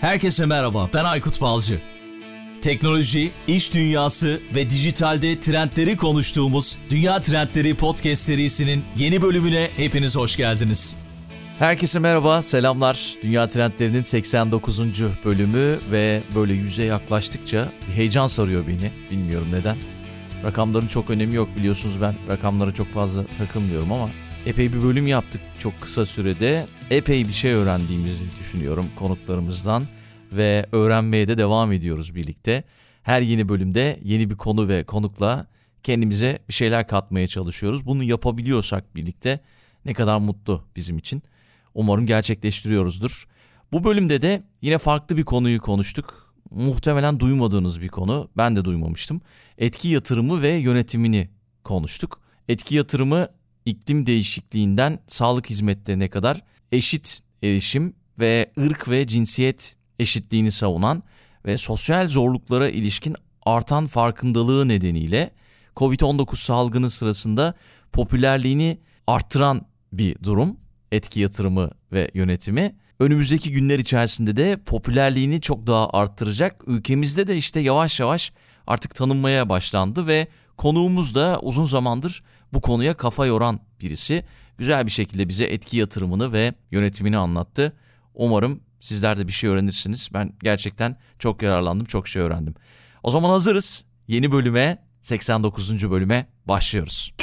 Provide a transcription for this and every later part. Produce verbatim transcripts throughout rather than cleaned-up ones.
Herkese merhaba, ben Aykut Balcı. Teknoloji, iş dünyası ve dijitalde trendleri konuştuğumuz Dünya Trendleri Podcast serisinin yeni bölümüne hepiniz hoş geldiniz. Herkese merhaba, selamlar. Dünya Trendleri'nin seksen dokuzuncu bölümü ve böyle yüze yaklaştıkça bir heyecan sarıyor beni. Bilmiyorum neden. Rakamların çok önemi yok, biliyorsunuz ben rakamlara çok fazla takılmıyorum ama epey bir bölüm yaptık çok kısa sürede. Epey bir şey öğrendiğimizi düşünüyorum konuklarımızdan ve öğrenmeye de devam ediyoruz birlikte. Her yeni bölümde yeni bir konu ve konukla kendimize bir şeyler katmaya çalışıyoruz. Bunu yapabiliyorsak birlikte ne kadar mutlu bizim için. Umarım gerçekleştiriyoruzdur. Bu bölümde de yine farklı bir konuyu konuştuk. Muhtemelen duymadığınız bir konu. Ben de duymamıştım. Etki yatırımı ve yönetimini konuştuk. Etki yatırımı iklim değişikliğinden sağlık hizmetlerine kadar eşit erişim ve ırk ve cinsiyet eşitliğini savunan ve sosyal zorluklara ilişkin artan farkındalığı nedeniyle kovid on dokuz salgını sırasında popülerliğini arttıran bir durum. Etki yatırımı ve yönetimi. Önümüzdeki günler içerisinde de popülerliğini çok daha arttıracak. Ülkemizde de işte yavaş yavaş artık tanınmaya başlandı ve konuğumuz da uzun zamandır bu konuya kafa yoran birisi. Güzel bir şekilde bize etki yatırımını ve yönetimini anlattı. Umarım sizler de bir şey öğrenirsiniz. Ben gerçekten çok yararlandım, çok şey öğrendim. O zaman hazırız. Yeni bölüme, seksen dokuzuncu bölüme başlıyoruz.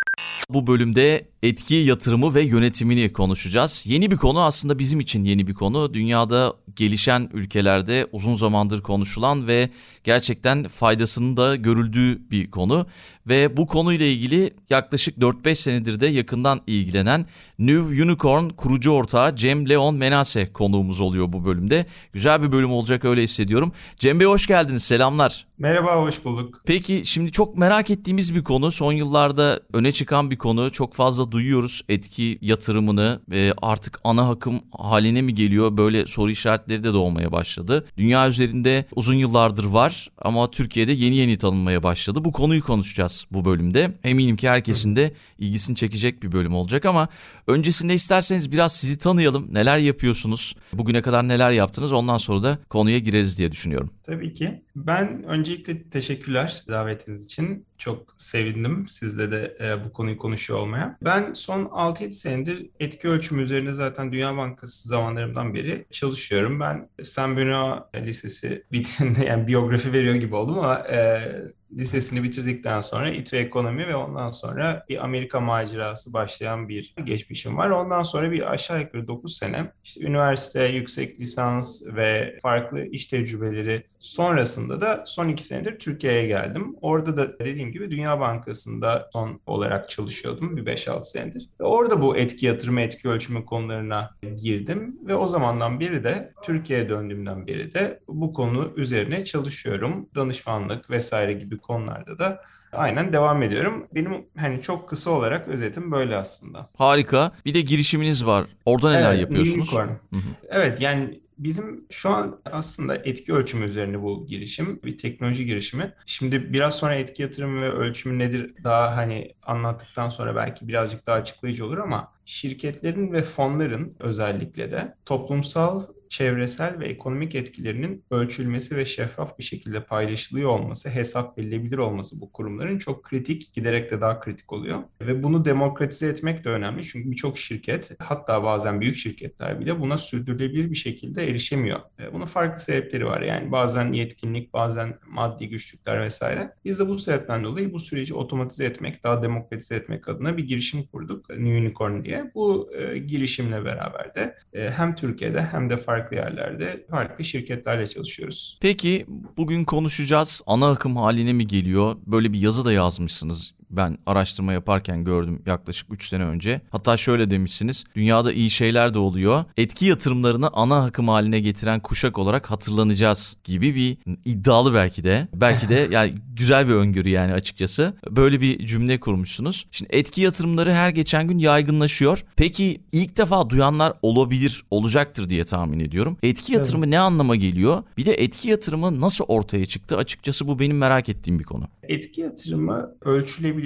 Bu bölümde etki yatırımı ve yönetimini konuşacağız. Yeni bir konu, aslında bizim için yeni bir konu. Dünyada gelişen ülkelerde uzun zamandır konuşulan ve gerçekten faydasının da görüldüğü bir konu. Ve bu konuyla ilgili yaklaşık dört beş senedir de yakından ilgilenen New Unicorn kurucu ortağı Cem Leon Menase konuğumuz oluyor bu bölümde. Güzel bir bölüm olacak, öyle hissediyorum. Cem Bey hoş geldiniz, selamlar. Merhaba, hoş bulduk. Peki şimdi çok merak ettiğimiz bir konu, son yıllarda öne çıkan bir konu, çok fazla duyuyoruz etki yatırımını, e, artık ana akım haline mi geliyor, böyle soru işaretleri de doğmaya başladı. Dünya üzerinde uzun yıllardır var ama Türkiye'de yeni yeni tanınmaya başladı. Bu konuyu konuşacağız bu bölümde. Eminim ki herkesin de ilgisini çekecek bir bölüm olacak ama öncesinde isterseniz biraz sizi tanıyalım. Neler yapıyorsunuz? Bugüne kadar neler yaptınız? Ondan sonra da konuya gireriz diye düşünüyorum. Tabii ki. Ben öncelikle teşekkürler davetiniz için. Çok sevindim sizle de e, bu konuyu konuşuyor olmaya. Ben son altı yedi senedir etki ölçümü üzerine zaten Dünya Bankası zamanlarımdan beri çalışıyorum. Ben Saint Benoît Lisesi bittiğinde, yani biyografi veriyor gibi oldum ama e, lisesini bitirdikten sonra İTÜ Ekonomi ve ondan sonra bir Amerika macerası başlayan bir geçmişim var. Ondan sonra bir aşağı yukarı dokuz sene işte üniversite, yüksek lisans ve farklı iş tecrübeleri sonrasında da son iki senedir Türkiye'ye geldim. Orada da dediğim gibi Dünya Bankası'nda son olarak çalışıyordum bir beş altı senedir. Ve orada bu etki yatırımı, etki ölçümü konularına girdim ve o zamandan beri de Türkiye'ye döndüğümden beri de bu konu üzerine çalışıyorum. Danışmanlık vesaire gibi konularda da aynen devam ediyorum. Benim hani çok kısa olarak özetim böyle aslında. Harika. Bir de girişiminiz var. Orada neler Evet, yapıyorsunuz? Unicorn. Evet, yani bizim şu an aslında etki ölçümü üzerine bu girişim, bir teknoloji girişimi. Şimdi biraz sonra etki yatırımı ve ölçümü nedir daha hani anlattıktan sonra belki birazcık daha açıklayıcı olur ama şirketlerin ve fonların özellikle de toplumsal, çevresel ve ekonomik etkilerinin ölçülmesi ve şeffaf bir şekilde paylaşılıyor olması, hesap verilebilir olması bu kurumların çok kritik, giderek de daha kritik oluyor. Ve bunu demokratize etmek de önemli çünkü birçok şirket, hatta bazen büyük şirketler bile buna sürdürülebilir bir şekilde erişemiyor. Bunun farklı sebepleri var, yani bazen yetkinlik, bazen maddi güçlükler vesaire. Biz de bu sebepten dolayı bu süreci otomatize etmek, daha demokratize etmek adına bir girişim kurduk, New Unicorn diye. Bu e, girişimle beraber de e, hem Türkiye'de hem de farklı yerlerde farklı şirketlerle çalışıyoruz. Peki bugün konuşacağız. Ana akım haline mi geliyor? Böyle bir yazı da yazmışsınız. Ben araştırma yaparken gördüm yaklaşık üç sene önce. Hatta şöyle demişsiniz. Dünyada iyi şeyler de oluyor. Etki yatırımlarını ana akım haline getiren kuşak olarak hatırlanacağız gibi bir iddialı belki de. Belki de yani güzel bir öngörü yani açıkçası. Böyle bir cümle kurmuşsunuz. Şimdi etki yatırımları her geçen gün yaygınlaşıyor. Peki ilk defa duyanlar olabilir, olacaktır diye tahmin ediyorum. Etki yatırımı evet. Ne anlama geliyor? Bir de etki yatırımı nasıl ortaya çıktı? Açıkçası bu benim merak ettiğim bir konu. Etki yatırımı ölçülebilir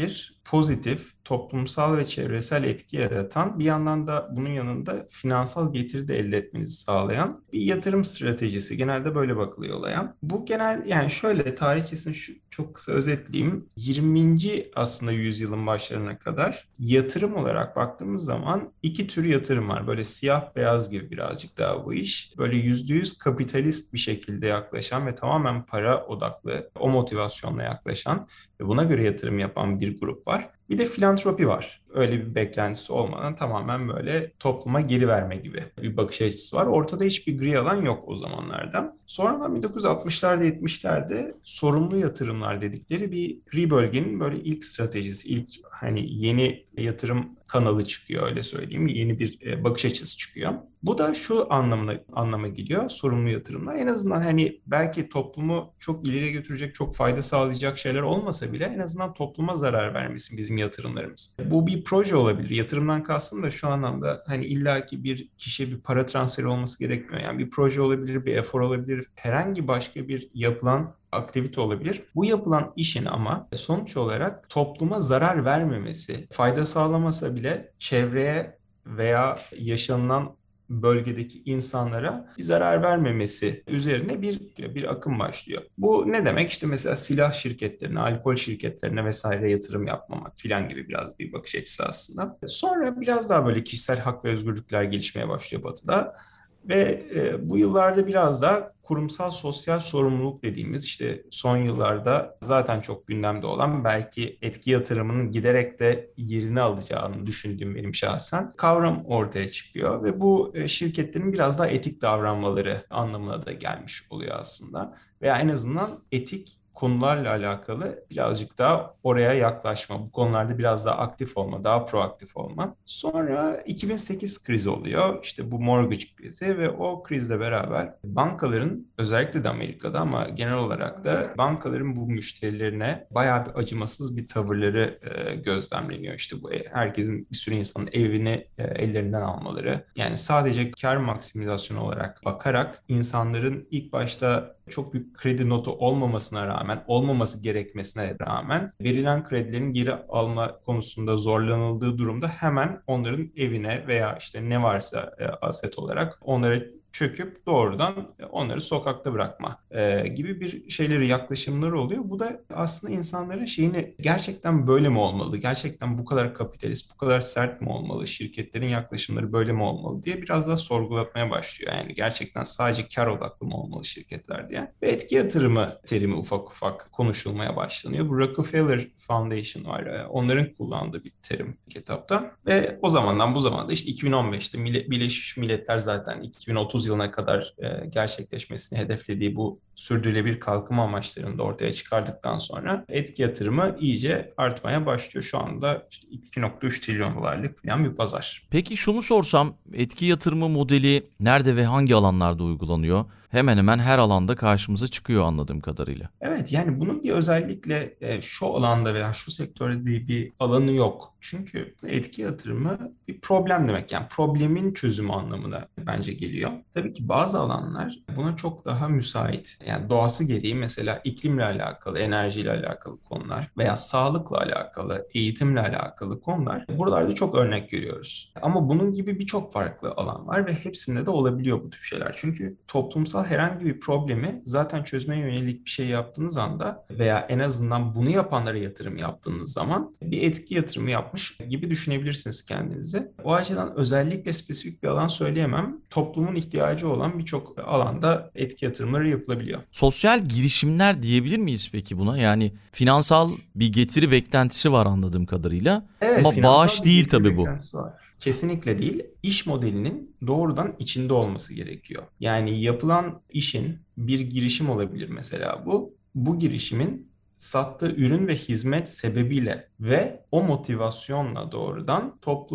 pozitif, toplumsal ve çevresel etki yaratan, bir yandan da bunun yanında finansal getiri de elde etmenizi sağlayan bir yatırım stratejisi. Genelde böyle bakılıyor olaya. Bu genel, yani şöyle tarihçesini şu, çok kısa özetleyeyim. yirminci aslında yüzyılın başlarına kadar yatırım olarak baktığımız zaman iki tür yatırım var. Böyle siyah beyaz gibi birazcık daha bu iş. Böyle yüzde yüz kapitalist bir şekilde yaklaşan ve tamamen para odaklı, o motivasyonla yaklaşan ve buna göre yatırım yapan bir grup var. Bir de filantropi var. Öyle bir beklentisi olmadan tamamen böyle topluma geri verme gibi bir bakış açısı var. Ortada hiçbir gri alan yok o zamanlarda. Sonradan bin dokuz yüz altmışlarda yetmişlerde sorumlu yatırımlar dedikleri bir gri bölgenin böyle ilk stratejisi, ilk hani yeni yatırım kanalı çıkıyor, öyle söyleyeyim. Yeni bir bakış açısı çıkıyor. Bu da şu anlamına anlama geliyor. Sorumlu yatırımlar en azından hani belki toplumu çok ileriye götürecek, çok fayda sağlayacak şeyler olmasa bile en azından topluma zarar vermesin bizim yatırımlarımız. Bu bir proje olabilir. Yatırımdan kastım da şu anlamda hani illaki bir kişiye bir para transferi olması gerekmiyor. Yani bir proje olabilir, bir efor olabilir, herhangi başka bir yapılan aktivite olabilir. Bu yapılan işin ama sonuç olarak topluma zarar vermemesi, fayda sağlamasa bile çevreye veya yaşanılan bölgedeki insanlara bir zarar vermemesi üzerine bir bir akım başlıyor. Bu ne demek? İşte mesela silah şirketlerine, alkol şirketlerine vesaire yatırım yapmamak filan gibi biraz bir bakış açısı aslında. Sonra biraz daha böyle kişisel hak ve özgürlükler gelişmeye başlıyor Batı'da. Ve e, bu yıllarda biraz da kurumsal sosyal sorumluluk dediğimiz, işte son yıllarda zaten çok gündemde olan, belki etki yatırımının giderek de yerini alacağını düşündüğüm benim şahsen kavram ortaya çıkıyor ve bu e, şirketlerin biraz daha etik davranmaları anlamına da gelmiş oluyor aslında. Veya en azından etik konularla alakalı birazcık daha oraya yaklaşma, bu konularda biraz daha aktif olma, daha proaktif olma. Sonra iki bin sekiz krizi oluyor. İşte bu mortgage krizi ve o krizle beraber bankaların, özellikle de Amerika'da ama genel olarak da bankaların bu müşterilerine bayağı bir acımasız bir tavırları e, gözlemleniyor. İşte bu herkesin, bir sürü insanın evini e, ellerinden almaları. Yani sadece kar maksimizasyonu olarak bakarak insanların ilk başta çok büyük kredi notu olmamasına rağmen, olmaması gerekmesine rağmen verilen kredilerin geri alma konusunda zorlanıldığı durumda hemen onların evine veya işte ne varsa e, aset olarak onlara çöküp doğrudan onları sokakta bırakma e, gibi bir şeyleri, yaklaşımları oluyor. Bu da aslında insanların şeyini, gerçekten böyle mi olmalı? Gerçekten bu kadar kapitalist, bu kadar sert mi olmalı? Şirketlerin yaklaşımları böyle mi olmalı diye biraz daha sorgulatmaya başlıyor. Yani gerçekten sadece kar odaklı mı olmalı şirketler diye. Ve etki yatırımı terimi ufak ufak konuşulmaya başlanıyor. Bu Rockefeller Foundation var. Onların kullandığı bir terim kitapta. Ve o zamandan bu zamanda işte iki bin on beşte Birleşmiş Milletler zaten iki bin otuz yılına kadar e, gerçekleşmesini hedeflediği bu sürdürülebilir kalkınma amaçlarını da ortaya çıkardıktan sonra etki yatırımı iyice artmaya başlıyor. Şu anda işte iki nokta üç trilyon dolarlık falan bir pazar. Peki şunu sorsam, etki yatırımı modeli nerede ve hangi alanlarda uygulanıyor? Hemen hemen her alanda karşımıza çıkıyor anladığım kadarıyla. Evet, yani bunun bir özellikle e, şu alanda veya şu sektörde diye bir alanı yok. Çünkü etki yatırımı bir problem demek. Yani problemin çözümü anlamına bence geliyor. Tabii ki bazı alanlar buna çok daha müsait. Yani doğası gereği mesela iklimle alakalı, enerjiyle alakalı konular veya sağlıkla alakalı, eğitimle alakalı konular. Buralarda çok örnek görüyoruz. Ama bunun gibi birçok farklı alan var ve hepsinde de olabiliyor bu tip şeyler. Çünkü toplumsal herhangi bir problemi zaten çözmeye yönelik bir şey yaptığınız anda veya en azından bunu yapanlara yatırım yaptığınız zaman bir etki yatırımı yapmış gibi düşünebilirsiniz kendinizi. O açıdan özellikle spesifik bir alan söyleyemem. Toplumun ihtiyacı olan birçok alanda etki yatırımları yapılabiliyor. Sosyal girişimler diyebilir miyiz peki buna? Yani finansal bir getiri beklentisi var anladığım kadarıyla. Evet, ama bağış değil tabii bu. Var. Kesinlikle değil. İş modelinin doğrudan içinde olması gerekiyor. Yani yapılan işin bir girişim olabilir mesela bu. Bu girişimin sattığı ürün ve hizmet sebebiyle ve o motivasyonla doğrudan topluma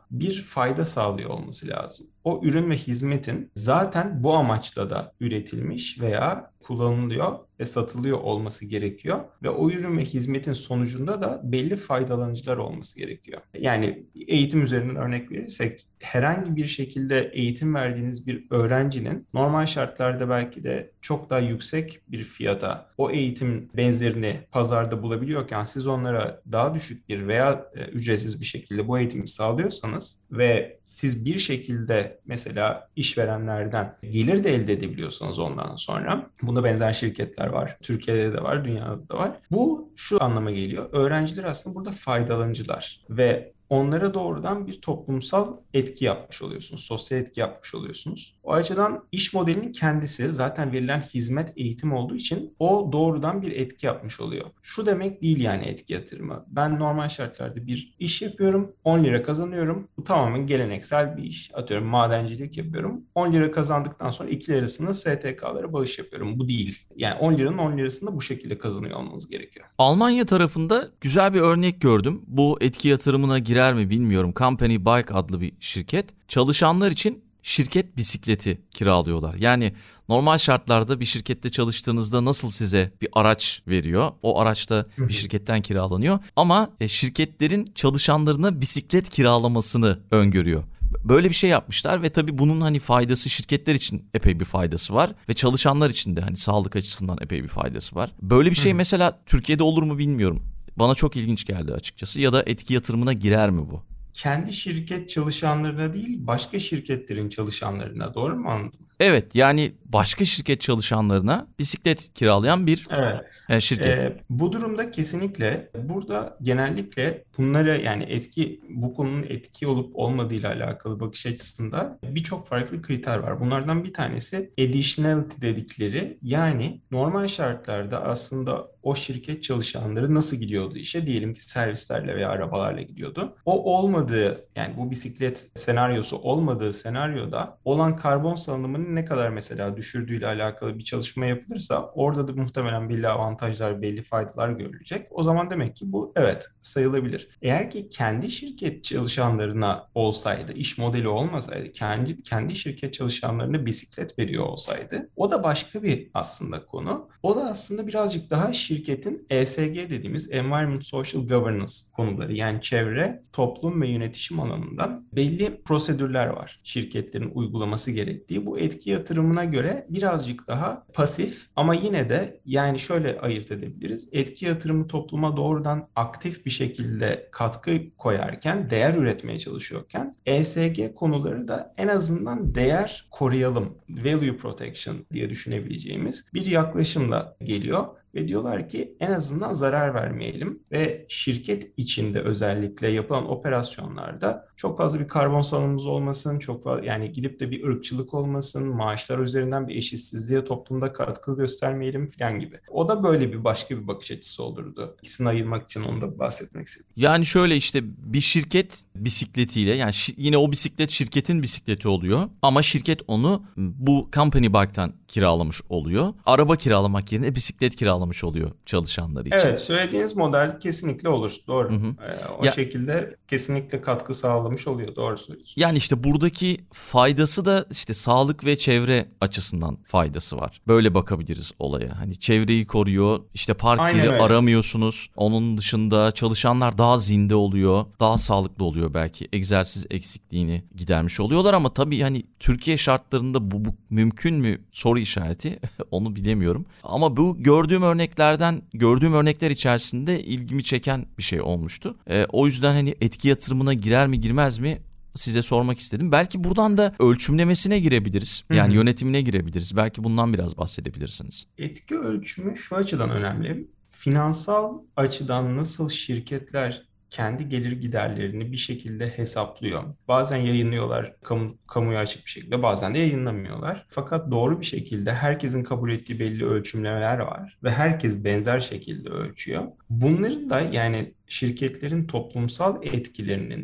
bir fayda sağlıyor olması lazım. O ürün ve hizmetin zaten bu amaçla da üretilmiş veya kullanılıyor ve satılıyor olması gerekiyor. Ve o ürün ve hizmetin sonucunda da belli faydalanıcılar olması gerekiyor. Yani eğitim üzerinden örnek verirsek, herhangi bir şekilde eğitim verdiğiniz bir öğrencinin normal şartlarda belki de çok daha yüksek bir fiyata o eğitim benzerini pazarda bulabiliyorken siz onlara daha düşük bir veya ücretsiz bir şekilde bu eğitimi sağlıyorsanız ve siz bir şekilde mesela işverenlerden gelir de elde edebiliyorsanız ondan sonra, buna benzer şirketler var. Türkiye'de de var, dünyada da var. Bu şu anlama geliyor. Öğrenciler aslında burada faydalanıcılar ve onlara doğrudan bir toplumsal etki yapmış oluyorsunuz. Sosyal etki yapmış oluyorsunuz. O açıdan iş modelinin kendisi zaten verilen hizmet, eğitim olduğu için o doğrudan bir etki yapmış oluyor. Şu demek değil yani etki yatırımı. Ben normal şartlarda bir iş yapıyorum, on lira kazanıyorum. Bu tamamen geleneksel bir iş. Atıyorum madencilik yapıyorum. on lira kazandıktan sonra iki lirasını S T K'lara bağış yapıyorum. Bu değil. Yani on liranın on lirasını da bu şekilde kazanıyor olmanız gerekiyor. Almanya tarafında güzel bir örnek gördüm. Bu etki yatırımına girer mi bilmiyorum. Company Bike adlı bir şirket. Çalışanlar için şirket bisikleti kiralıyorlar. Yani normal şartlarda bir şirkette çalıştığınızda nasıl size bir araç veriyor? O araç da bir şirketten kiralanıyor. Ama şirketlerin çalışanlarına bisiklet kiralamasını öngörüyor. Böyle bir şey yapmışlar ve tabii bunun hani faydası şirketler için epey bir faydası var ve çalışanlar için de hani sağlık açısından epey bir faydası var. Böyle bir şey mesela Türkiye'de olur mu bilmiyorum. Bana çok ilginç geldi açıkçası. Ya da etki yatırımına girer mi bu? Kendi şirket çalışanlarına değil, başka şirketlerin çalışanlarına, doğru mu anladım? Evet, yani başka şirket çalışanlarına bisiklet kiralayan bir evet. şirket. Ee, bu durumda kesinlikle burada genellikle bunlara, yani etki, bu konunun etki olup olmadığıyla alakalı bakış açısında birçok farklı kriter var. Bunlardan bir tanesi additionality dedikleri, yani normal şartlarda aslında o şirket çalışanları nasıl gidiyordu işe? Diyelim ki servislerle veya arabalarla gidiyordu. O olmadığı, yani bu bisiklet senaryosu olmadığı senaryoda olan karbon salınımının ne kadar mesela düşürdüğüyle alakalı bir çalışma yapılırsa orada da muhtemelen belli avantajlar, belli faydalar görülecek. O zaman demek ki bu evet sayılabilir. Eğer ki kendi şirket çalışanlarına olsaydı, iş modeli olmasaydı, kendi kendi şirket çalışanlarına bisiklet veriyor olsaydı, o da başka bir aslında konu. O da aslında birazcık daha şirketin E S G dediğimiz Environment Social Governance konuları, yani çevre, toplum ve yönetişim alanından belli prosedürler var şirketlerin uygulaması gerektiği. Bu etki yatırımına göre birazcık daha pasif ama yine de yani şöyle ayırt edebiliriz. Etki yatırımı topluma doğrudan aktif bir şekilde katkı koyarken, değer üretmeye çalışıyorken, E S G konuları da en azından değer koruyalım, value protection diye düşünebileceğimiz bir yaklaşımla geliyor. Ve diyorlar ki en azından zarar vermeyelim ve şirket içinde özellikle yapılan operasyonlarda çok fazla bir karbon salınımımız olmasın, çok fazla, yani gidip de bir ırkçılık olmasın, maaşlar üzerinden bir eşitsizliğe toplumda katkı göstermeyelim falan gibi. O da böyle bir başka bir bakış açısı olurdu. İkisini ayırmak için onu da bahsetmek istedim. Yani şöyle işte bir şirket bisikletiyle, yani şi- yine o bisiklet şirketin bisikleti oluyor ama şirket onu bu Company Bike'tan kiralamış oluyor. Araba kiralamak yerine bisiklet kiralamış oluyor çalışanları için. Evet, söylediğiniz model kesinlikle olur. Doğru. Hı hı. Ee, o ya, şekilde kesinlikle katkı sağlamış oluyor. Doğru söylüyorsunuz. Yani işte buradaki faydası da işte sağlık ve çevre açısından faydası var. Böyle bakabiliriz olaya. Hani çevreyi koruyor. İşte park yeri aramıyorsunuz. Onun dışında çalışanlar daha zinde oluyor. Daha sağlıklı oluyor belki. Egzersiz eksikliğini gidermiş oluyorlar ama tabii hani Türkiye şartlarında bu, bu mümkün mü soru işareti onu bilemiyorum. Ama bu gördüğüm örneklerden, gördüğüm örnekler içerisinde ilgimi çeken bir şey olmuştu. Ee, o yüzden hani etki yatırımına girer mi girmez mi size sormak istedim. Belki buradan da ölçümlemesine girebiliriz. Yani Hı-hı. yönetimine girebiliriz. Belki bundan biraz bahsedebilirsiniz. Etki ölçümü şu açıdan önemli. Finansal açıdan nasıl şirketler kendi gelir giderlerini bir şekilde hesaplıyor. Bazen yayınlıyorlar kamu, kamuya açık bir şekilde, bazen de yayınlamıyorlar. Fakat doğru bir şekilde herkesin kabul ettiği belli ölçümlemeler var ve herkes benzer şekilde ölçüyor. Bunların da, yani şirketlerin toplumsal etkilerinin de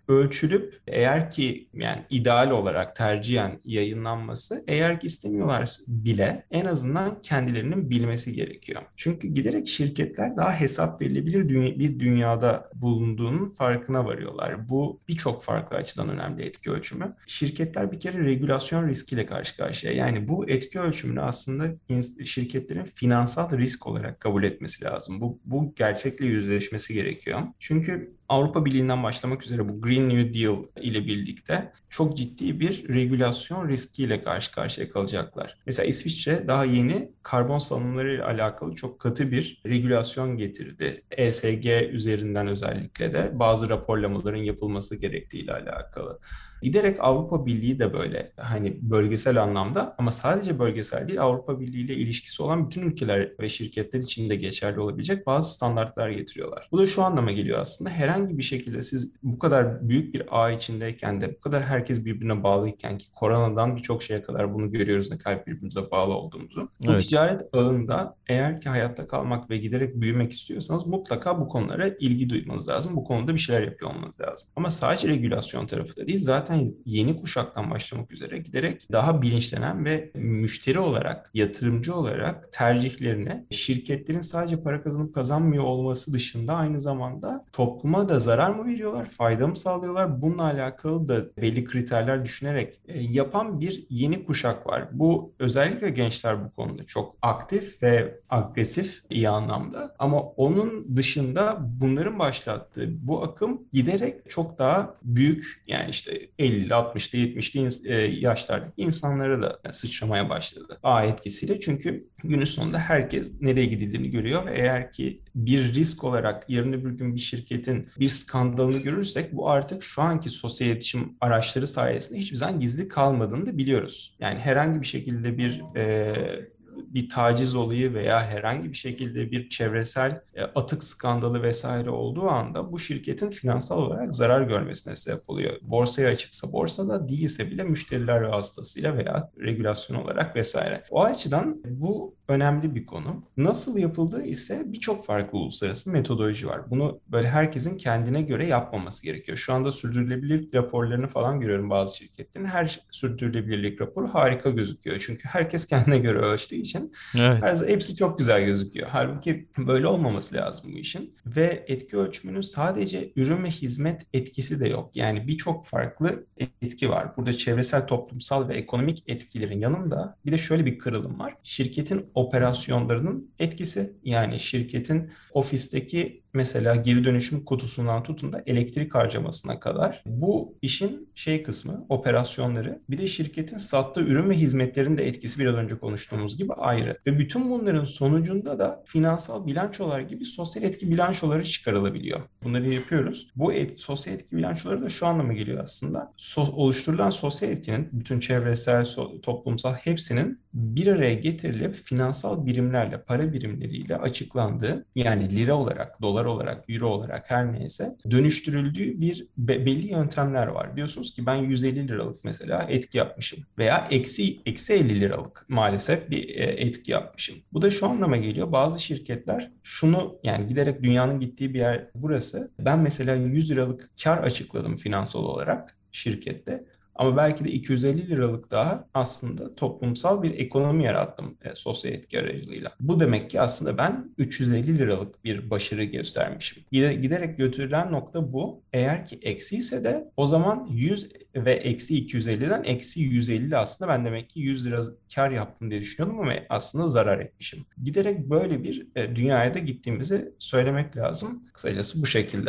ölçülüp eğer ki yani ideal olarak tercihen yayınlanması, eğer ki istemiyorlar bile en azından kendilerinin bilmesi gerekiyor. Çünkü giderek şirketler daha hesap verilebilir bir dünyada bulunduğunun farkına varıyorlar. Bu birçok farklı açıdan önemli etki ölçümü. Şirketler bir kere regülasyon riskiyle karşı karşıya. Yani bu etki ölçümünü aslında şirketlerin finansal risk olarak kabul etmesi lazım. Bu, bu gerçekle yüzleşmesi gerekiyor. Çünkü Avrupa Birliği'nden başlamak üzere bu Green New Deal ile birlikte çok ciddi bir regülasyon riskiyle karşı karşıya kalacaklar. Mesela İsviçre daha yeni karbon salınımları ile alakalı çok katı bir regülasyon getirdi. E S G üzerinden özellikle de bazı raporlamaların yapılması gerektiği ile alakalı. Giderek Avrupa Birliği de böyle hani bölgesel anlamda ama sadece bölgesel değil, Avrupa Birliği ile ilişkisi olan bütün ülkeler ve şirketler için de geçerli olabilecek bazı standartlar getiriyorlar. Bu da şu anlama geliyor aslında: herhangi bir şekilde siz bu kadar büyük bir ağ içindeyken de, bu kadar herkes birbirine bağlıyken, ki koronadan birçok şeye kadar bunu görüyoruz, ne kadar birbirimize bağlı olduğumuzu. Bu Evet. ticaret ağında eğer ki hayatta kalmak ve giderek büyümek istiyorsanız mutlaka bu konulara ilgi duymanız lazım. Bu konuda bir şeyler yapıyor olmanız lazım. Ama sadece regülasyon tarafı da değil, zaten yeni kuşaktan başlamak üzere giderek daha bilinçlenen ve müşteri olarak, yatırımcı olarak tercihlerini şirketlerin sadece para kazanıp kazanmıyor olması dışında aynı zamanda topluma da zarar mı veriyorlar, fayda mı sağlıyorlar? Bununla alakalı da belli kriterler düşünerek yapan bir yeni kuşak var. Bu özellikle gençler bu konuda çok aktif ve agresif iyi anlamda. Ama onun dışında bunların başlattığı bu akım giderek çok daha büyük, yani işte ellili, altmışlı, yetmişli yaşlardaki insanlara da sıçramaya başladı ağ etkisiyle. Çünkü günün sonunda herkes nereye gidildiğini görüyor ve eğer ki bir risk olarak yarın öbür gün bir şirketin bir skandalını görürsek, bu artık şu anki sosyal iletişim araçları sayesinde hiçbir zaman gizli kalmadığını da biliyoruz. Yani herhangi bir şekilde bir e, bir taciz olayı veya herhangi bir şekilde bir çevresel atık skandalı vesaire olduğu anda bu şirketin finansal olarak zarar görmesine sebep oluyor. Borsaya açıksa borsada, değilse bile müşteriler vasıtasıyla veya regülasyon olarak vesaire. O açıdan bu önemli bir konu. Nasıl yapıldığı ise birçok farklı uluslararası metodoloji var. Bunu böyle herkesin kendine göre yapmaması gerekiyor. Şu anda sürdürülebilirlik raporlarını falan görüyorum bazı şirketlerin. Her sürdürülebilirlik raporu harika gözüküyor. Çünkü herkes kendine göre ölçtüğü için Evet. her, hepsi çok güzel gözüküyor. Halbuki böyle olmaması lazım bu işin. Ve etki ölçümünün sadece ürün ve hizmet etkisi de yok. Yani birçok farklı etki var. Burada çevresel, toplumsal ve ekonomik etkilerin yanında bir de şöyle bir kırılım var: şirketin operasyonlarının etkisi. Yani şirketin ofisteki mesela geri dönüşüm kutusundan tutun da elektrik harcamasına kadar bu işin şey kısmı, operasyonları. Bir de şirketin sattığı ürün ve hizmetlerin de etkisi biraz önce konuştuğumuz gibi ayrı. Ve bütün bunların sonucunda da finansal bilançolar gibi sosyal etki bilançoları çıkarılabiliyor. Bunları yapıyoruz. Bu et, sosyal etki bilançoları da şu anlama geliyor aslında: So, oluşturulan sosyal etkinin, bütün çevresel, so, toplumsal hepsinin bir araya getirilip finansal birimlerle, para birimleriyle açıklandığı, yani lira olarak, dolar olarak, euro olarak her neyse dönüştürüldüğü bir be- belli yöntemler var. Diyorsunuz ki ben yüz elli liralık mesela etki yapmışım veya eksi eksi elli liralık maalesef bir e, etki yapmışım. Bu da şu anlama geliyor: bazı şirketler şunu, yani giderek dünyanın gittiği bir yer burası. Ben mesela yüz liralık kar açıkladım finansal olarak şirkette. Ama belki de iki yüz elli liralık daha aslında toplumsal bir ekonomi yarattım e, sosyal etki aracılığıyla. Bu demek ki aslında ben üç yüz elli liralık bir başarı göstermişim. Giderek götürülen nokta bu. Eğer ki eksi ise de o zaman yüz ve eksi iki yüz elliden eksi yüz elli aslında ben demek ki yüz lira kar yaptım diye düşünüyordum ama aslında zarar etmişim. Giderek böyle bir e, dünyaya da gittiğimizi söylemek lazım. Kısacası bu şekilde.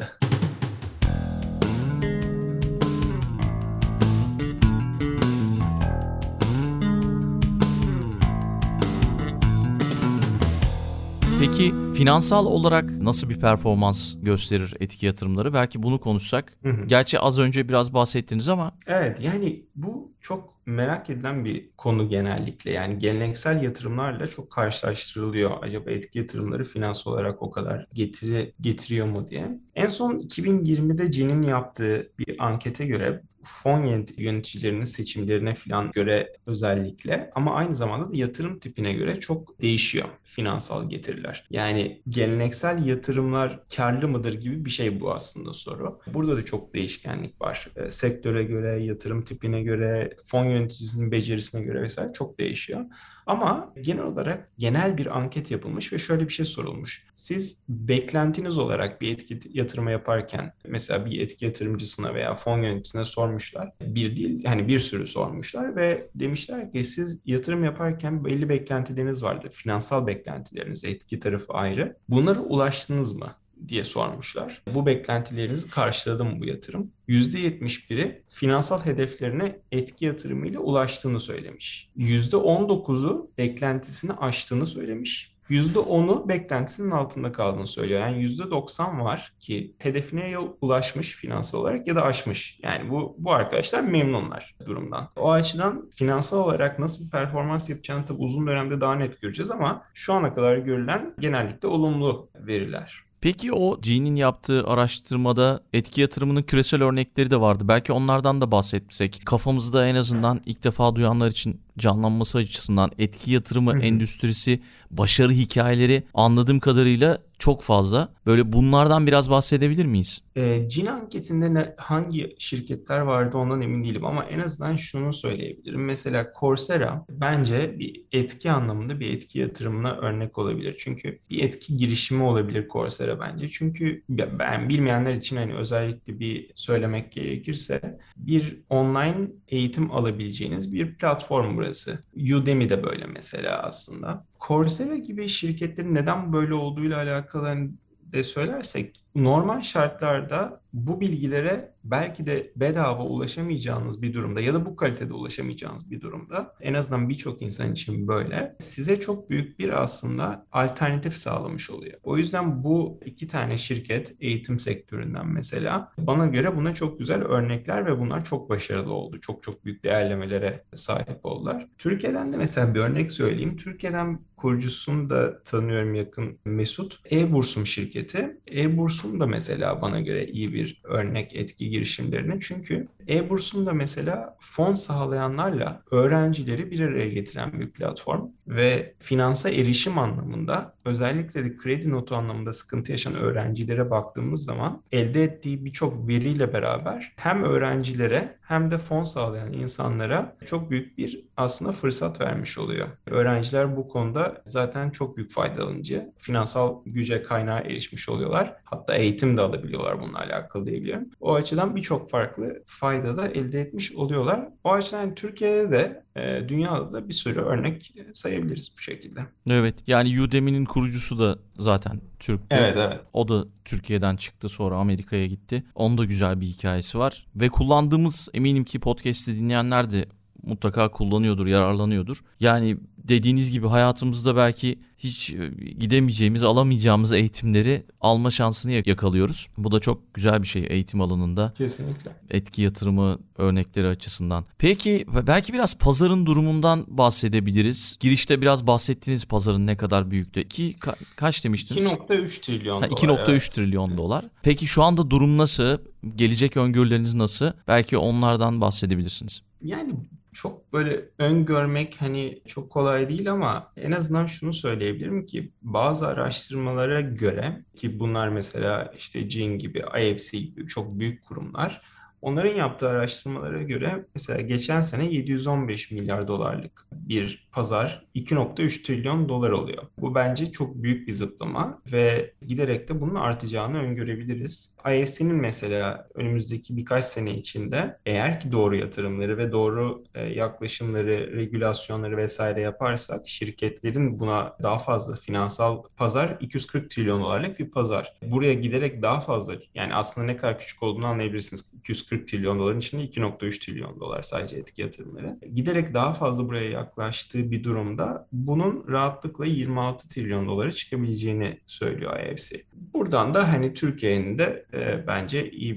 Peki finansal olarak nasıl bir performans gösterir etki yatırımları? Belki bunu konuşsak. Hı hı. Gerçi az önce biraz bahsettiniz ama. Evet, yani bu çok merak edilen bir konu genellikle. Yani geleneksel yatırımlarla çok karşılaştırılıyor. Acaba etki yatırımları finans olarak o kadar getiri getiriyor mu diye. En son iki bin yirmide Cin'in yaptığı bir ankete göre fon yöneticilerinin seçimlerine falan göre özellikle ama aynı zamanda da yatırım tipine göre çok değişiyor finansal getiriler. Yani geleneksel yatırımlar karlı mıdır gibi bir şey bu aslında soru. Burada da çok değişkenlik var. E, sektöre göre, yatırım tipine göre, fon yöneticisinin becerisine göre vesaire çok değişiyor. Ama genel olarak genel bir anket yapılmış ve şöyle bir şey sorulmuş. Siz beklentiniz olarak bir etki yatırımı yaparken mesela bir etki yatırımcısına veya fon yöneticisine sormuşlar. Bir değil, hani bir sürü sormuşlar ve demişler ki siz yatırım yaparken belli beklentileriniz vardı. Finansal beklentileriniz, etki tarafı ayrı. Bunlara ulaştınız mı diye sormuşlar. Bu beklentilerinizi karşıladı mı bu yatırım? yüzde yetmiş biri finansal hedeflerine etki yatırımıyla ulaştığını söylemiş. yüzde on dokuzu beklentisini aştığını söylemiş. yüzde onu beklentisinin altında kaldığını söylüyor. Yani yüzde doksan var ki hedefine ya ulaşmış finansal olarak ya da aşmış. Yani bu bu arkadaşlar memnunlar durumdan. O açıdan finansal olarak nasıl bir performans yapacağını tabii uzun dönemde daha net göreceğiz ama şu ana kadar görülen genellikle olumlu veriler. Peki o G'nin yaptığı araştırmada etki yatırımının küresel örnekleri de vardı. Belki onlardan da bahsetsek. Kafamızda en azından ilk defa duyanlar için canlanması açısından etki yatırımı Hı hı. endüstrisi, başarı hikayeleri anladığım kadarıyla çok fazla. Böyle bunlardan biraz bahsedebilir miyiz? E, Cin anketinde ne, hangi şirketler vardı ondan emin değilim ama en azından şunu söyleyebilirim. Mesela Coursera bence bir etki anlamında bir etki yatırımına örnek olabilir. Çünkü bir etki girişimi olabilir Coursera bence. Çünkü ben bilmeyenler için hani özellikle bir söylemek gerekirse bir online eğitim alabileceğiniz bir platform burası. Udemy de böyle mesela aslında. Coursera gibi şirketlerin neden böyle olduğuyla alakalı hani de söylersek normal şartlarda bu bilgilere belki de bedava ulaşamayacağınız bir durumda ya da bu kalitede ulaşamayacağınız bir durumda en azından birçok insan için böyle size çok büyük bir aslında alternatif sağlamış oluyor. O yüzden bu iki tane şirket eğitim sektöründen mesela bana göre buna çok güzel örnekler ve bunlar çok başarılı oldu. Çok çok büyük değerlemelere sahip oldular. Türkiye'den de mesela bir örnek söyleyeyim. Türkiye'den kurucusunu da tanıyorum yakın Mesut. E-Bursum şirketi. E-Bursum da mesela bana göre iyi bir örnek etki girişimlerine. Çünkü E-Bursum da mesela fon sağlayanlarla öğrencileri bir araya getiren bir platform ve finansa erişim anlamında özellikle de kredi notu anlamında sıkıntı yaşayan öğrencilere baktığımız zaman elde ettiği birçok veriyle beraber hem öğrencilere hem de fon sağlayan insanlara çok büyük bir aslında fırsat vermiş oluyor. Öğrenciler bu konuda zaten çok büyük faydalanıcı. Finansal güce kaynağa erişmiş oluyorlar. Hatta eğitim de alabiliyorlar bununla alakalı diyebilirim. O açıdan birçok farklı fayda da elde etmiş oluyorlar. O açıdan yani Türkiye'de de e, dünyada da bir sürü örnek sayabiliriz bu şekilde. Evet, yani Udemy'nin kurucusu da zaten Türk'tü. Evet, evet. O da Türkiye'den çıktı, sonra Amerika'ya gitti. Onun da güzel bir hikayesi var. Ve kullandığımız, eminim ki podcast'i dinleyenler de mutlaka kullanıyordur, yararlanıyordur. Yani dediğiniz gibi hayatımızda belki hiç gidemeyeceğimiz, alamayacağımız eğitimleri alma şansını yakalıyoruz. Bu da çok güzel bir şey eğitim alanında. Kesinlikle. Etki yatırımı örnekleri açısından. Peki belki biraz pazarın durumundan bahsedebiliriz. Girişte biraz bahsettiniz pazarın ne kadar büyüklüğü. İki, ka- kaç demiştiniz? iki nokta üç trilyon ha, dolar. iki nokta üç evet. trilyon dolar. Peki şu anda durum nasıl? Gelecek öngörüleriniz nasıl? Belki onlardan bahsedebilirsiniz. Yani çok böyle öngörmek hani çok kolay değil ama en azından şunu söyleyebilirim ki bazı araştırmalara göre ki bunlar mesela işte Cin gibi, I F C gibi çok büyük kurumlar. Onların yaptığı araştırmalara göre mesela geçen sene yedi yüz on beş milyar dolarlık bir pazar iki nokta üç trilyon dolar oluyor. Bu bence çok büyük bir zıplama ve giderek de bunun artacağını öngörebiliriz. I F C'nin mesela önümüzdeki birkaç sene içinde eğer ki doğru yatırımları ve doğru yaklaşımları, regülasyonları vesaire yaparsak şirketlerin buna daha fazla finansal pazar iki yüz kırk trilyon dolarlık bir pazar. Buraya giderek daha fazla yani aslında ne kadar küçük olduğunu anlayabilirsiniz. iki yüz kırk trilyon doların içinde iki nokta üç trilyon dolar sadece etki yatırımları. Giderek daha fazla buraya yaklaştığı bir durumda bunun rahatlıkla yirmi altı trilyon dolara çıkabileceğini söylüyor I F C. Buradan da hani Türkiye'nin de e, bence iyi bir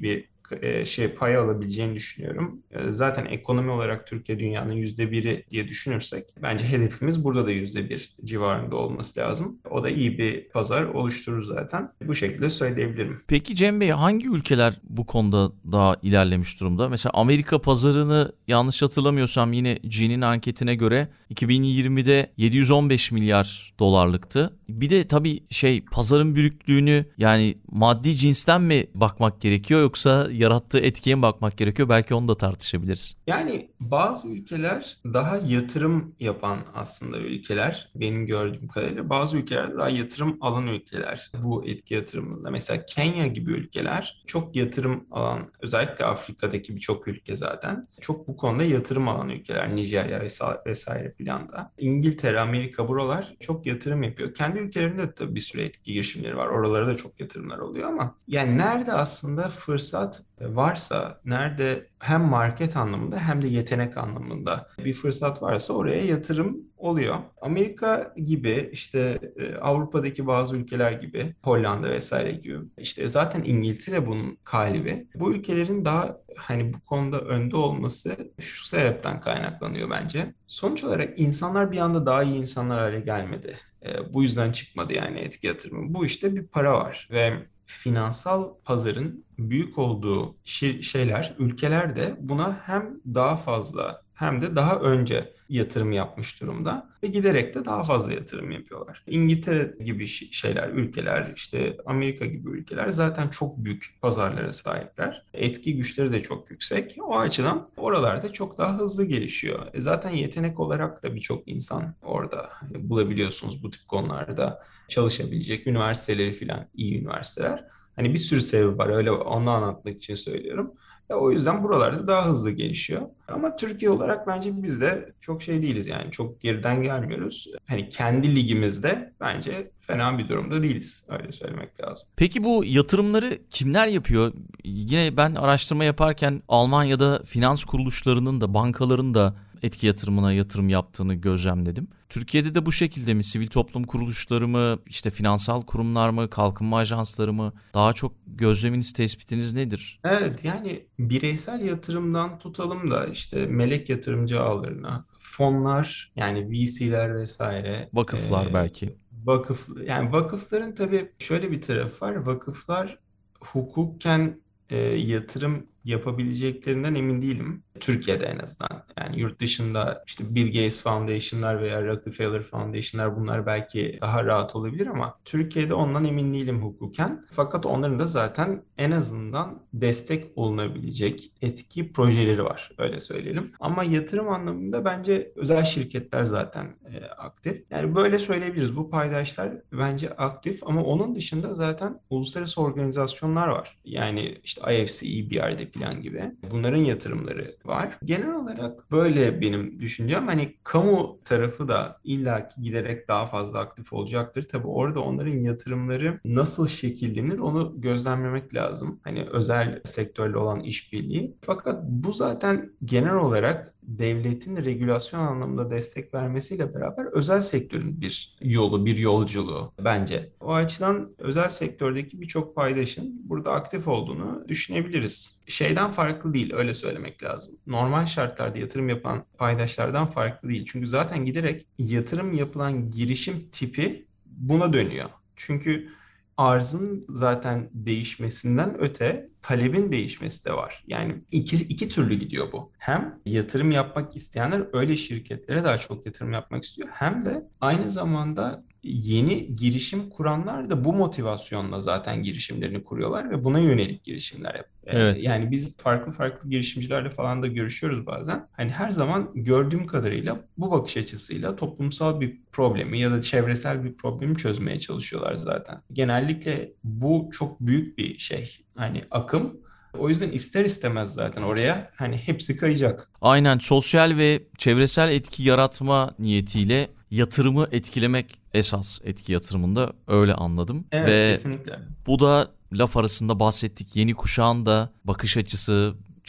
e, şey pay alabileceğini düşünüyorum. E, zaten ekonomi olarak Türkiye dünyanın yüzde biri diye düşünürsek bence hedefimiz burada da yüzde bir civarında olması lazım. O da iyi bir pazar oluşturur zaten. Bu şekilde söyleyebilirim. Peki Cem Bey, hangi ülkeler bu konuda daha ilerlemiş durumda? Mesela Amerika pazarını yanlış hatırlamıyorsam yine Gini'nin anketine göre iki bin yirmide yedi yüz on beş milyar dolarlıktı. Bir de tabii şey, pazarın büyüklüğünü yani maddi cinsten mi bakmak gerekiyor yoksa yarattığı etkiye mi bakmak gerekiyor? Belki onu da tartışabiliriz. Yani bazı ülkeler daha yatırım yapan aslında ülkeler benim gördüğüm kadarıyla. Bazı ülkeler daha yatırım alan ülkeler bu etki yatırımında. Mesela Kenya gibi ülkeler çok yatırım alan, özellikle Afrika'daki birçok ülke zaten çok bu konuda yatırım alan ülkeler. Nijerya vesaire, vesaire planda. İngiltere, Amerika buralar çok yatırım yapıyor. Kendi ülkelerinde de tabii bir sürü etki girişimleri var. Oralara da çok yatırımlar oluyor ama yani nerede aslında fırsat varsa, nerede hem market anlamında hem de yetenek anlamında bir fırsat varsa oraya yatırım oluyor. Amerika gibi işte Avrupa'daki bazı ülkeler gibi, Hollanda vesaire gibi, işte zaten İngiltere bunun galibi. Bu ülkelerin daha hani bu konuda önde olması şu sebepten kaynaklanıyor bence. Sonuç olarak insanlar bir anda daha iyi insanlar hale gelmedi. E, bu yüzden çıkmadı yani etki yatırımı. Bu işte bir para var ve finansal pazarın büyük olduğu şeyler, ülkeler de buna hem daha fazla hem de daha önce yatırım yapmış durumda ve giderek de daha fazla yatırım yapıyorlar. İngiltere gibi şeyler, ülkeler, işte Amerika gibi ülkeler zaten çok büyük pazarlara sahipler. Etki güçleri de çok yüksek. O açıdan oralarda çok daha hızlı gelişiyor. E zaten yetenek olarak da birçok insan orada bulabiliyorsunuz bu tip konularda çalışabilecek üniversiteleri falan, iyi üniversiteler. Hani bir sürü sebebi var, öyle onu anlatmak için söylüyorum. E o yüzden buralarda daha hızlı gelişiyor. Ama Türkiye olarak bence biz de çok şey değiliz yani çok geriden gelmiyoruz. Hani kendi ligimizde bence fena bir durumda değiliz. Öyle söylemek lazım. Peki bu yatırımları kimler yapıyor? Yine ben araştırma yaparken Almanya'da finans kuruluşlarının da bankaların da etki yatırımına yatırım yaptığını gözlemledim. Türkiye'de de bu şekilde mi? Sivil toplum kuruluşları mı, işte finansal kurumlar mı, kalkınma ajansları mı? Daha çok gözleminiz, tespitiniz nedir? Evet, yani bireysel yatırımdan tutalım da işte melek yatırımcı ağlarına, fonlar yani V C'ler vesaire. Vakıflar e, belki. vakıf yani vakıfların tabii şöyle bir tarafı var. Vakıflar hukuken e, yatırım yapabileceklerinden emin değilim. Türkiye'de en azından. Yani yurt dışında işte Bill Gates Foundation'lar veya Rockefeller Foundation'lar bunlar belki daha rahat olabilir ama Türkiye'de ondan emin değilim hukuken. Fakat onların da zaten en azından destek olunabilecek etki projeleri var. Öyle söyleyelim. Ama yatırım anlamında bence özel şirketler zaten e, aktif. Yani böyle söyleyebiliriz. Bu paydaşlar bence aktif ama onun dışında zaten uluslararası organizasyonlar var. Yani işte I F C, E B R'de falan gibi. Bunların yatırımları var. Genel olarak böyle benim düşüncem. Hani kamu tarafı da illaki giderek daha fazla aktif olacaktır. Tabii orada onların yatırımları nasıl şekillenir onu gözlemlemek lazım. Hani özel sektörle olan işbirliği. Fakat bu zaten genel olarak devletin regülasyon anlamında destek vermesiyle beraber özel sektörün bir yolu, bir yolculuğu bence. O açıdan özel sektördeki birçok paydaşın burada aktif olduğunu düşünebiliriz. Şeyden farklı değil, öyle söylemek lazım. Normal şartlarda yatırım yapan paydaşlardan farklı değil. Çünkü zaten giderek yatırım yapılan girişim tipi buna dönüyor. Çünkü arzın zaten değişmesinden öte talebin değişmesi de var. Yani iki, iki türlü gidiyor bu. Hem yatırım yapmak isteyenler öyle şirketlere daha çok yatırım yapmak istiyor. Hem de aynı zamanda yeni girişim kuranlar da bu motivasyonla zaten girişimlerini kuruyorlar ve buna yönelik girişimler yapıyor. Evet. Yani biz farklı farklı girişimcilerle falan da görüşüyoruz bazen. Hani her zaman gördüğüm kadarıyla bu bakış açısıyla toplumsal bir problemi ya da çevresel bir problemi çözmeye çalışıyorlar zaten. Genellikle bu çok büyük bir şey. Hani akım. O yüzden ister istemez zaten oraya hani hepsi kayacak. Aynen, sosyal ve çevresel etki yaratma niyetiyle yatırımı etkilemek esas etki yatırımında, öyle anladım. Evet, ve kesinlikle. bu da laf arasında bahsettik, yeni kuşağın da bakış açısı,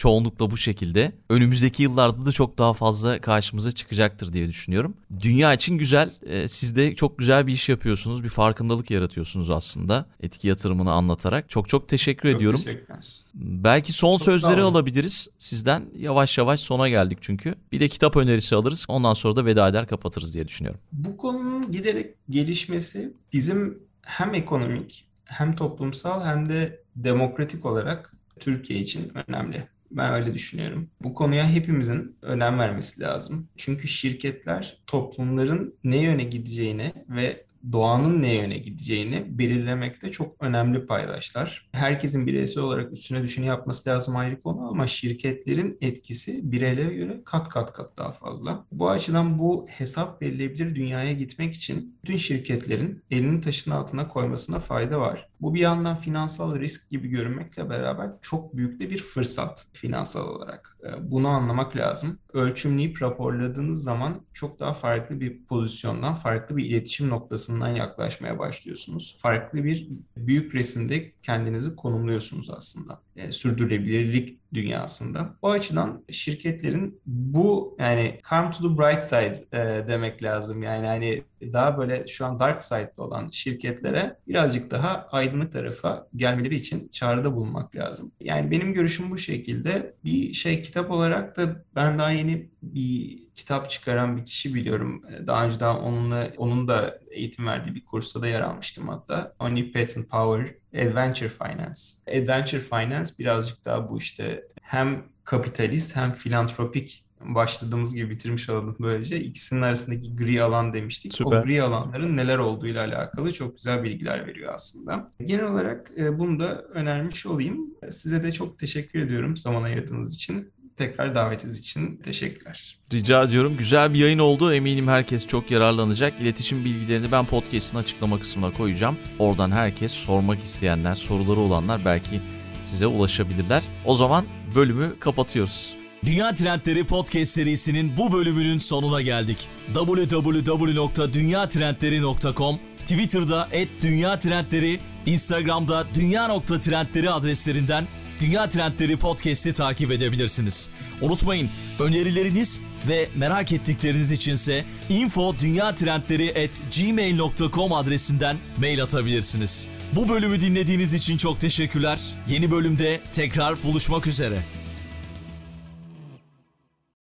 çoğunlukla bu şekilde. Önümüzdeki yıllarda da çok daha fazla karşımıza çıkacaktır diye düşünüyorum. Dünya için güzel. Ee, siz de çok güzel bir iş yapıyorsunuz. Bir farkındalık yaratıyorsunuz aslında. Etki yatırımını anlatarak. Çok çok teşekkür Çok ediyorum. teşekkürler. Belki son Çok sağ sözleri olun. alabiliriz sizden. Yavaş yavaş sona geldik çünkü. Bir de kitap önerisi alırız. Ondan sonra da veda eder kapatırız diye düşünüyorum. Bu konunun giderek gelişmesi bizim hem ekonomik hem toplumsal hem de demokratik olarak Türkiye için önemli. Ben öyle düşünüyorum. Bu konuya hepimizin önem vermesi lazım. Çünkü şirketler toplumların ne yöne gideceğine ve doğanın ne yöne gideceğini belirlemekte çok önemli paydaşlar. Herkesin bireysel olarak üstüne düşeni yapması lazım, ayrı konu, ama şirketlerin etkisi bireylere göre kat kat kat daha fazla. Bu açıdan bu hesap verilebilir dünyaya gitmek için bütün şirketlerin elini taşın altına koymasına fayda var. Bu bir yandan finansal risk gibi görünmekle beraber çok büyük de bir fırsat finansal olarak. Bunu anlamak lazım. Ölçümleyip raporladığınız zaman çok daha farklı bir pozisyondan, farklı bir iletişim noktasından yaklaşmaya başlıyorsunuz. Farklı bir büyük resimde kendinizi konumluyorsunuz aslında. Yani sürdürülebilirlik dünyasında. O açıdan şirketlerin bu, yani come to the bright side e, demek lazım. Yani hani daha böyle şu an dark side'da olan şirketlere birazcık daha aydınlık tarafa gelmeleri için çağrıda bulunmak lazım. Yani benim görüşüm bu şekilde. Bir şey, kitap olarak da ben daha yeni bir kitap çıkaran bir kişi biliyorum. Daha önceden onunla onun da eğitim verdiği bir kursta da yer almıştım hatta. Only Patent Power, Adventure Finance. Adventure Finance birazcık daha bu işte hem kapitalist hem filantropik, başladığımız gibi bitirmiş olalım böylece. İkisinin arasındaki gri alan demiştik. Süper. O gri alanların neler olduğuyla alakalı çok güzel bilgiler veriyor aslında. Genel olarak bunu da önermiş olayım. Size de çok teşekkür ediyorum zaman ayırdığınız için. Tekrar davetiniz için teşekkürler. Rica ediyorum. Güzel bir yayın oldu. Eminim herkes çok yararlanacak. İletişim bilgilerini ben podcast'ın açıklama kısmına koyacağım. Oradan herkes, sormak isteyenler, soruları olanlar belki size ulaşabilirler. O zaman bölümü kapatıyoruz. Dünya Trendleri Podcast serisinin bu bölümünün sonuna geldik. double-u double-u double-u nokta dünya trendleri nokta com, Twitter'da et dünya trendleri, Instagram'da dünya nokta trendleri adreslerinden Dünya Trendleri Podcast'i takip edebilirsiniz. Unutmayın, önerileriniz ve merak ettikleriniz içinse info dünya trendleri at gmail nokta com adresinden mail atabilirsiniz. Bu bölümü dinlediğiniz için çok teşekkürler. Yeni bölümde tekrar buluşmak üzere.